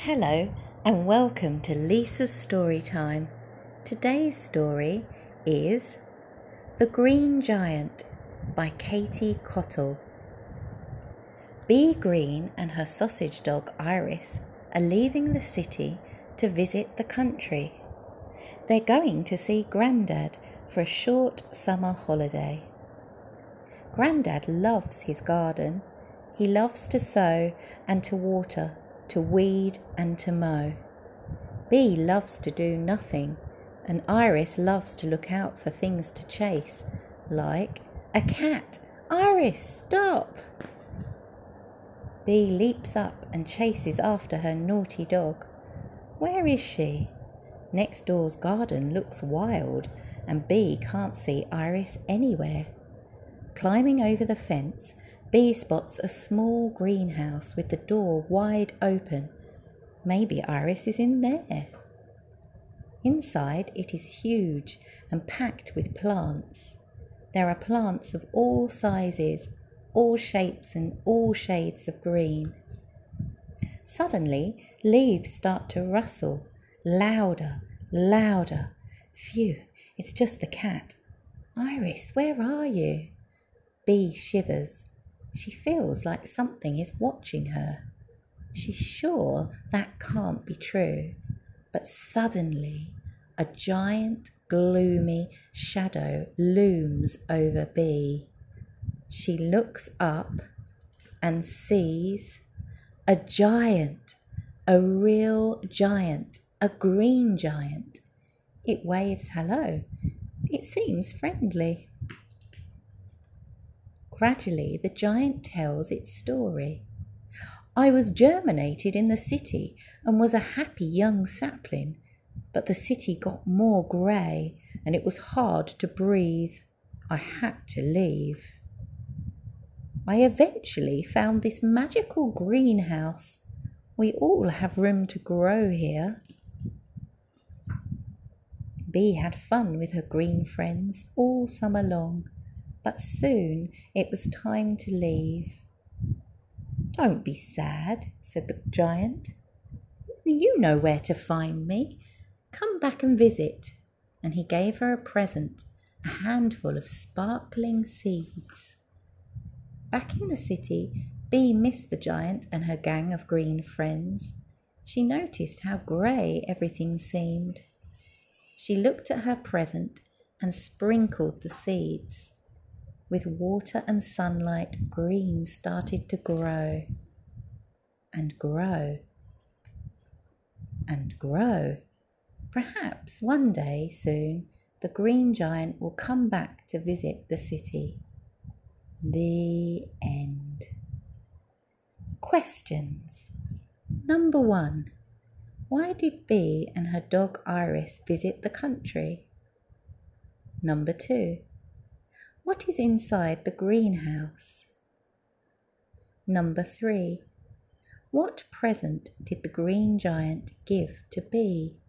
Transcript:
Hello and welcome to Lisa's Story Time. Today's story is The Green Giant by Katie Cottle. Bee Green and her sausage dog Iris are leaving the city to visit the country. They're going to see Grandad for a short summer holiday. Grandad loves his garden. He loves to sow and to water, to weed and to mow. Bee loves to do nothing, and Iris loves to look out for things to chase, like a cat. Iris, stop! Bee leaps up and chases after her naughty dog. Where is she? Next door's garden looks wild, and Bee can't see Iris anywhere. Climbing over the fence, Bee spots a small greenhouse with the door wide open. Maybe Iris is in there. Inside it is huge and packed with plants. There are plants of all sizes, all shapes and all shades of green. Suddenly, leaves start to rustle, louder, louder. Phew, it's just the cat. Iris, where are you? Bee shivers. She feels like something is watching her. She's sure that can't be true. But suddenly, a giant, gloomy shadow looms over Bee. She looks up and sees a giant, a real giant, a green giant. It waves hello. It seems friendly. Gradually, the giant tells its story. I was germinated in the city and was a happy young sapling, but the city got more grey and it was hard to breathe. I had to leave. I eventually found this magical greenhouse. We all have room to grow here. Bee had fun with her green friends all summer long, but soon it was time to leave. Don't be sad, said the giant. You know where to find me. Come back and visit. And he gave her a present, a handful of sparkling seeds. Back in the city, Bee missed the giant and her gang of green friends. She noticed how grey everything seemed. She looked at her present and sprinkled the seeds. With water and sunlight, green started to grow and grow and grow. Perhaps one day soon the green giant will come back to visit the city. The end. Questions. Number 1. Why did Bee and her dog Iris visit the country? Number 2. What is inside the greenhouse? Number 3. What present did the green giant give to Bee?